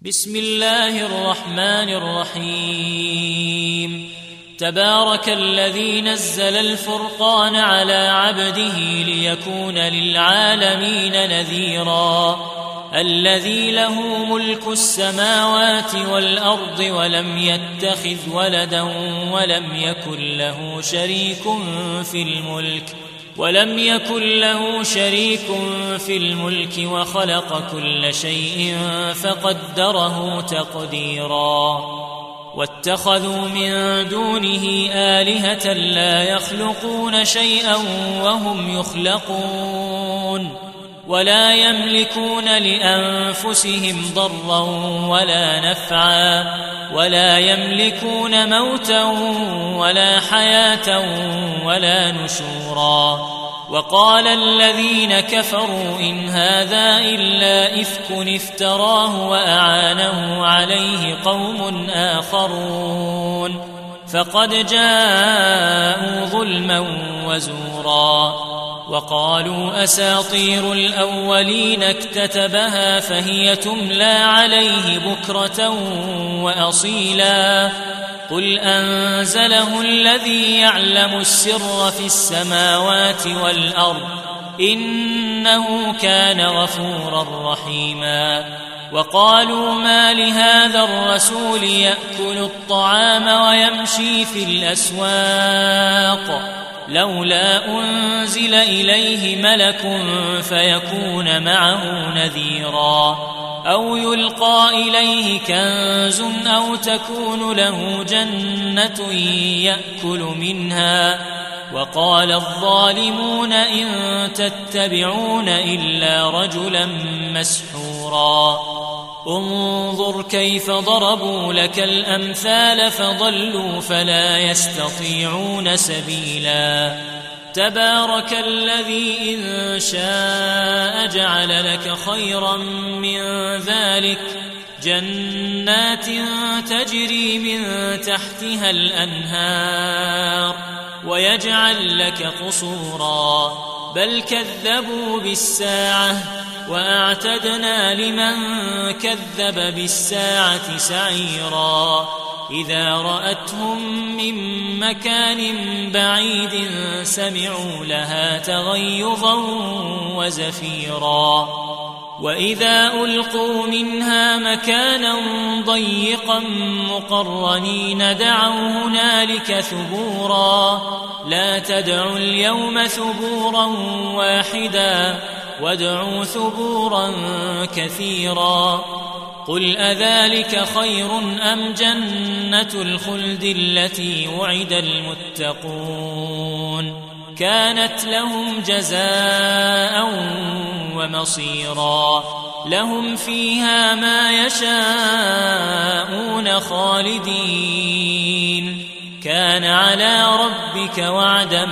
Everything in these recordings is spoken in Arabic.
بسم الله الرحمن الرحيم. تبارك الذي نزل الفرقان على عبده ليكون للعالمين نذيرا. الذي له ملك السماوات والأرض ولم يتخذ ولدا ولم يكن له شريك في الملك وخلق كل شيء فقدره تقديرا. واتخذوا من دونه آلهة لا يخلقون شيئا وهم يخلقون ولا يملكون لأنفسهم ضرا ولا نفعا ولا يملكون موتا ولا حياة ولا نشورا. وقال الذين كفروا إن هذا إلا إفك افتراه وأعانه عليه قوم آخرون فقد جاءوا ظلما وزورا. وقالوا أساطير الأولين اكتتبها فهي تملى عليه بكرة وأصيلا. قل أنزله الذي يعلم السر في السماوات والأرض إنه كان غفورا رحيما. وقالوا ما لهذا الرسول يأكل الطعام ويمشي في الأسواق لولا أنزل إليه ملك فيكون معه نذيرا أو يلقى إليه كنز أو تكون له جنة يأكل منها. وقال الظالمون إن تتبعون إلا رجلا مسحورا. انظر كيف ضربوا لك الأمثال فضلوا فلا يستطيعون سبيلا. تبارك الذي إن شاء جعل لك خيرا من ذلك جنات تجري من تحتها الأنهار ويجعل لك قصورا بل كذبوا بالساعة وأعتدنا لمن كذب بالساعة سعيرا. إذا رأتهم من مكان بعيد سمعوا لها تغيظا وزفيرا. وإذا ألقوا منها مكانا ضيقا مقرنين دعوا هنالك ثبورا. لا تدعوا اليوم ثبورا واحدا وادعوا ثبورا كثيرا. قل أذلك خير أم جنة الخلد التي وعد المتقون كانت لهم جزاء ومصيرا. لهم فيها ما يشاءون خالدين كان على ربك وعدا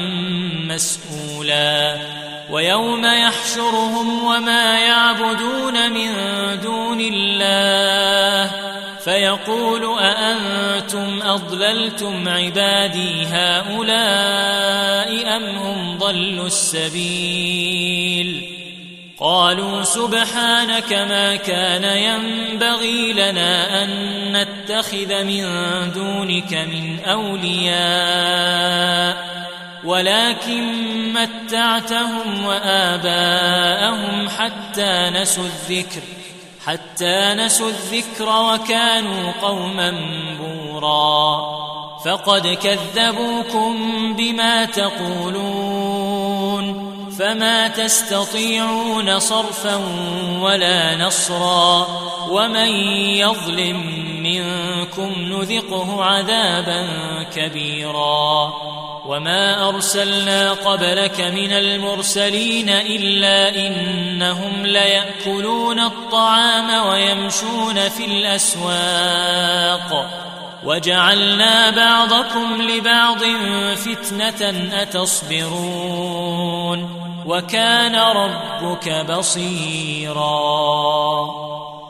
مسئولا. ويوم يحشرهم وما يعبدون من دون الله فيقول أأنتم أضللتم عبادي هؤلاء أم هم ضلوا السبيل. قالوا سبحانك ما كان ينبغي لنا أن نتخذ من دونك من أولياء ولكن متعتهم وآباءهم حتى نسوا الذكر وكانوا قوما بورا. فقد كذبوكم بما تقولون فما تستطيعون صرفا ولا نصرا. ومن يظلم منكم نذقه عذابا كبيرا. وما أرسلنا قبلك من المرسلين إلا إنهم ليأكلون الطعام ويمشون في الأسواق وجعلنا بعضكم لبعض فتنة أتصبرون وكان ربك بصيرا.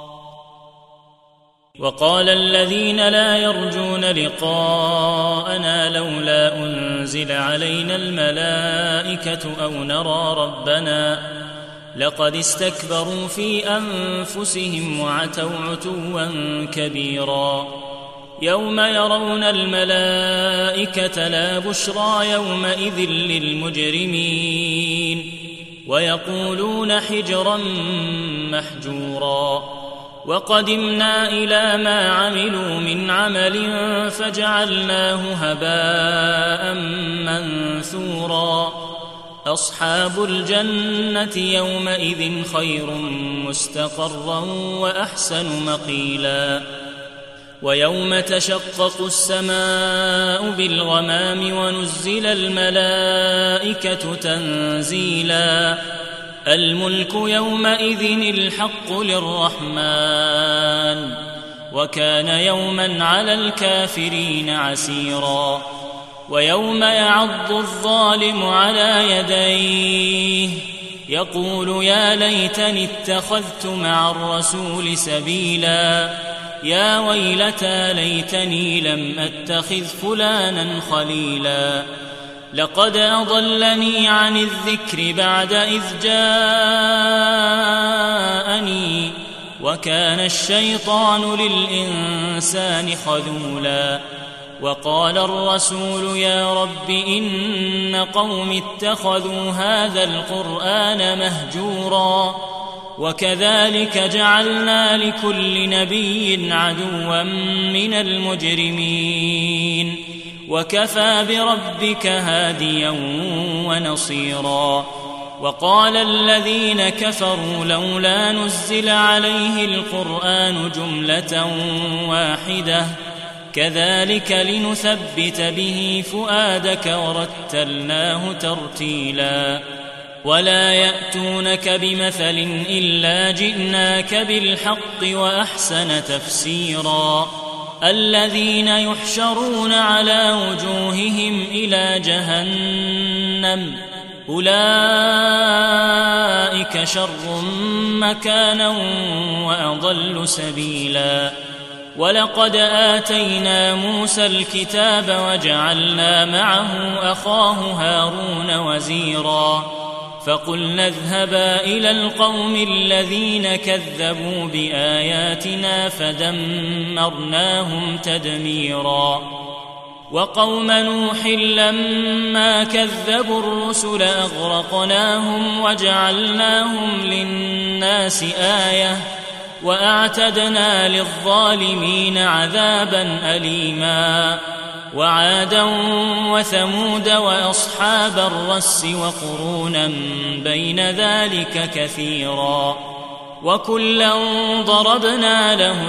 وقال الذين لا يرجون لقاءنا لولا أنزل علينا الملائكة أو نرى ربنا لقد استكبروا في أنفسهم وعتوا عتوا كبيرا يوم يرون الملائكة لا بشرى يومئذ للمجرمين ويقولون حجرا محجورا وقدمنا إلى ما عملوا من عمل فجعلناه هباء منثورا أصحاب الجنة يومئذ خير مستقرا وأحسن مقيلا ويوم تشقق السماء بالغمام ونزل الملائكة تنزيلا الملك يومئذ الحق للرحمن وكان يوما على الكافرين عسيرا ويوم يعض الظالم على يديه يقول يا ليتني اتخذت مع الرسول سبيلا يا ويلتى ليتني لم أتخذ فلانا خليلا لقد أضلني عن الذكر بعد إذ جاءني وكان الشيطان للإنسان خذولا وقال الرسول يا رب إن قوم اتخذوا هذا القرآن مهجورا وكذلك جعلنا لكل نبي عدوا من المجرمين وكفى بربك هاديا ونصيرا وقال الذين كفروا لولا نزل عليه القرآن جملة واحدة كذلك لنثبت به فؤادك ورتلناه ترتيلا ولا يأتونك بمثل إلا جئناك بالحق وأحسن تفسيرا الذين يحشرون على وجوههم إلى جهنم أولئك شر مكانا وأضل سبيلا ولقد آتينا موسى الكتاب وجعلنا معه أخاه هارون وزيرا فقلنا اذهبا إلى القوم الذين كذبوا بآياتنا فدمرناهم تدميرا وقوم نوح لما كذبوا الرسل أغرقناهم وجعلناهم للناس آية وأعتدنا للظالمين عذابا أليما وعادا وثمود وأصحاب الرس وقرونا بين ذلك كثيرا وكلا ضربنا له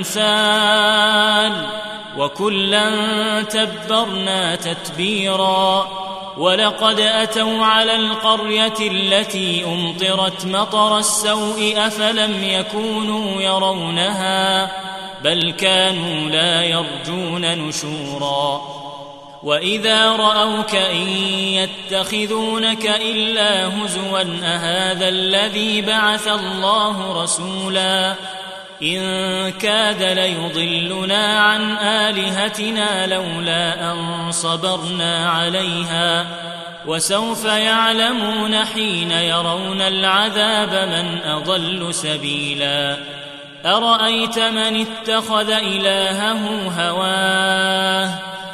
الأمثال وكلا تبرنا تتبيرا ولقد أتوا على القرية التي أمطرت مطر السوء أفلم يكونوا يرونها بل كانوا لا يرجون نشورا وإذا رأوك إن يتخذونك إلا هزوا أهذا الذي بعث الله رسولا إن كاد ليضلنا عن آلهتنا لولا أن صبرنا عليها وسوف يعلمون حين يرون العذاب من أضل سبيلا أرأيت من اتخذ إلهه هواه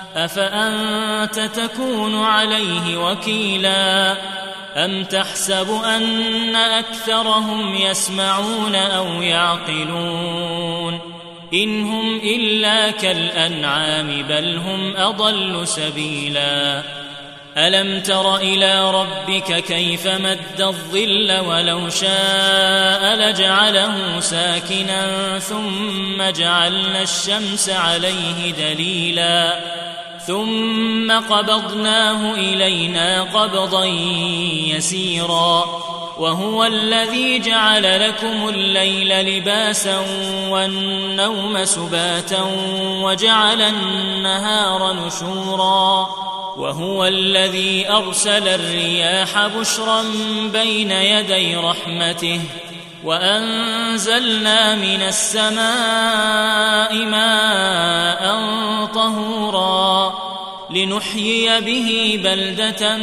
أفأنت تكون عليه وكيلا أم تحسب أن أكثرهم يسمعون أو يعقلون إن هم إلا كالأنعام بل هم أضل سبيلا ألم تر إلى ربك كيف مد الظل ولو شاء لجعله ساكنا ثم جعلنا الشمس عليه دليلا ثم قبضناه إلينا قبضا يسيرا وهو الذي جعل لكم الليل لباسا والنوم سباتا وجعل النهار نشورا وهو الذي أرسل الرياح بشرا بين يدي رحمته وأنزلنا من السماء ماء طهورا لنحيي به بلدة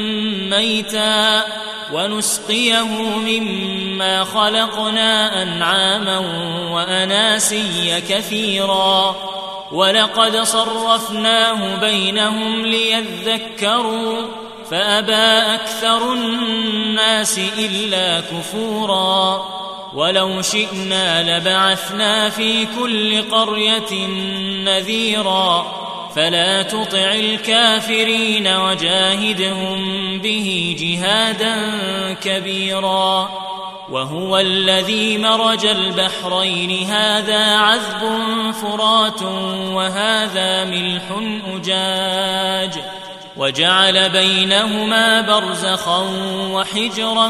ميتا ونسقيه مما خلقنا أنعاما وأناسيا كثيرا ولقد صرفناه بينهم ليذكروا فأبى أكثر الناس إلا كفورا ولو شئنا لبعثنا في كل قرية نذيرا فلا تطع الكافرين وجاهدهم به جهادا كبيرا وهو الذي مرج البحرين هذا عذب فرات وهذا ملح أجاج وجعل بينهما برزخا وحجرا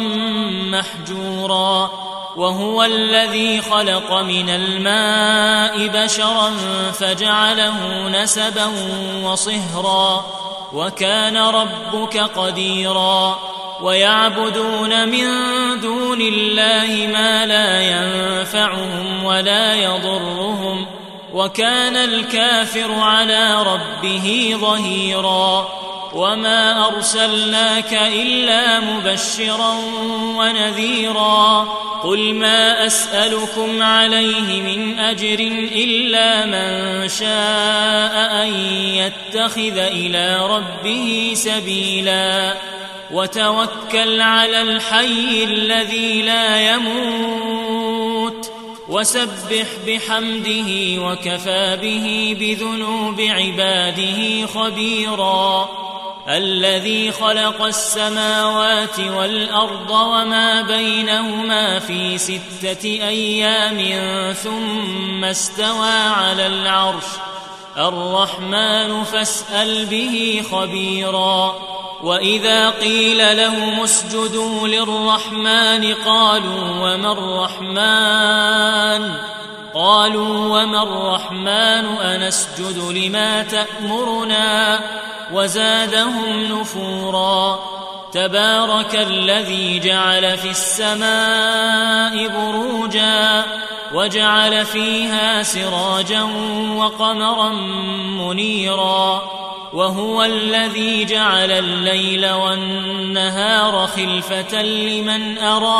محجورا وهو الذي خلق من الماء بشرا فجعله نسبا وصهرا وكان ربك قديرا ويعبدون من دون الله ما لا ينفعهم ولا يضرهم وكان الكافر على ربه ظهيرا وما أرسلناك إلا مبشرا ونذيرا قل ما أسألكم عليه من أجر إلا من شاء أن يتخذ إلى ربه سبيلا وتوكل على الحي الذي لا يموت وسبح بحمده وكفى به بذنوب عباده خبيرا الذي خلق السماوات والأرض وما بينهما في 6 أيام ثم استوى على العرش الرحمن فاسأل به خبيرا وإذا قيل لهم اسجدوا للرحمن قالوا وما الرحمن أنسجد لما تأمرنا وزادهم نفورا تبارك الذي جعل في السماء بروجا وجعل فيها سراجا وقمرا منيرا وهو الذي جعل الليل والنهار خلفة لمن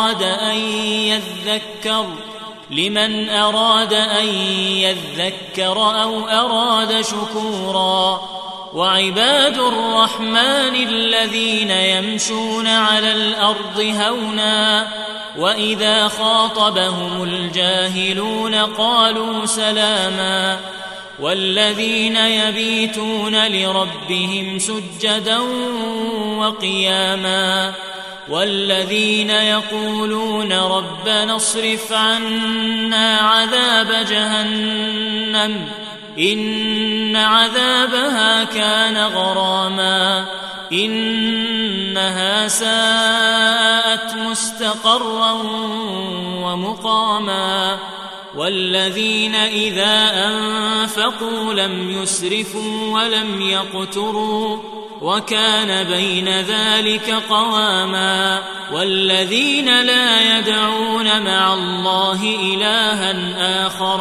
أراد أن يذكر أو أراد شكورا وعباد الرحمن الذين يمشون على الأرض هونا وإذا خاطبهم الجاهلون قالوا سلاما والذين يبيتون لربهم سجدا وقياما والذين يقولون ربنا اصرف عنا عذاب جهنم إن عذابها كان غراما إنها ساءت مستقرا ومقاما والذين إذا أنفقوا لم يسرفوا ولم يقتروا وكان بين ذلك قواما والذين لا يدعون مع الله إلها آخر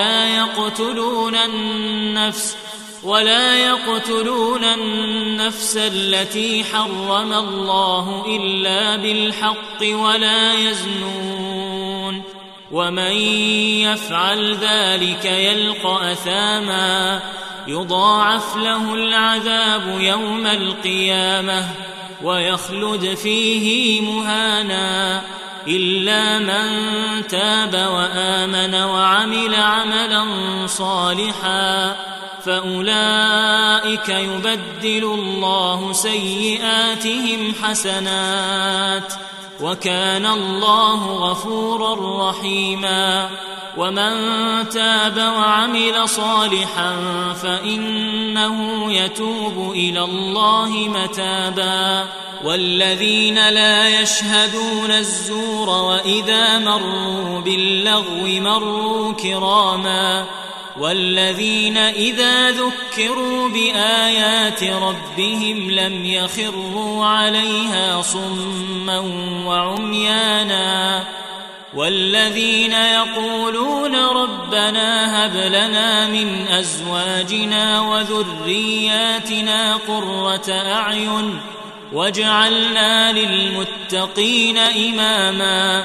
ولا يقتلون النفس التي حرم الله إلا بالحق ولا يزنون ومن يفعل ذلك يلقى أثاما يضاعف له العذاب يوم القيامة ويخلد فيه مهانا إلا من تاب وآمن وعمل عملا صالحا فأولئك يبدل الله سيئاتهم حسنات وكان الله غفورا رحيما ومن تاب وعمل صالحا فإنه يتوب إلى الله متابا والذين لا يشهدون الزور وإذا مروا باللغو مروا كراما والذين إذا ذكروا بآيات ربهم لم يخروا عليها صما وعميانا والذين يقولون ربنا هب لنا من أزواجنا وذرياتنا قرة أعين واجعلنا للمتقين إماما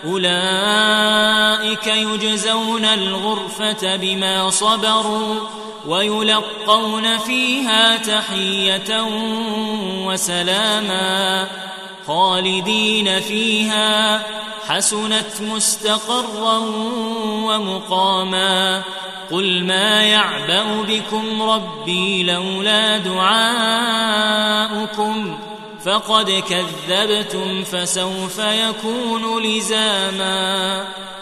أولئك يجزون الغرفة بما صبروا ويلقون فيها تحية وسلاما خالدين فيها حسنت مستقرا ومقاما قل ما يعبأ بكم ربي لولا دعاؤكم فقد كذبتم فسوف يكون لزاما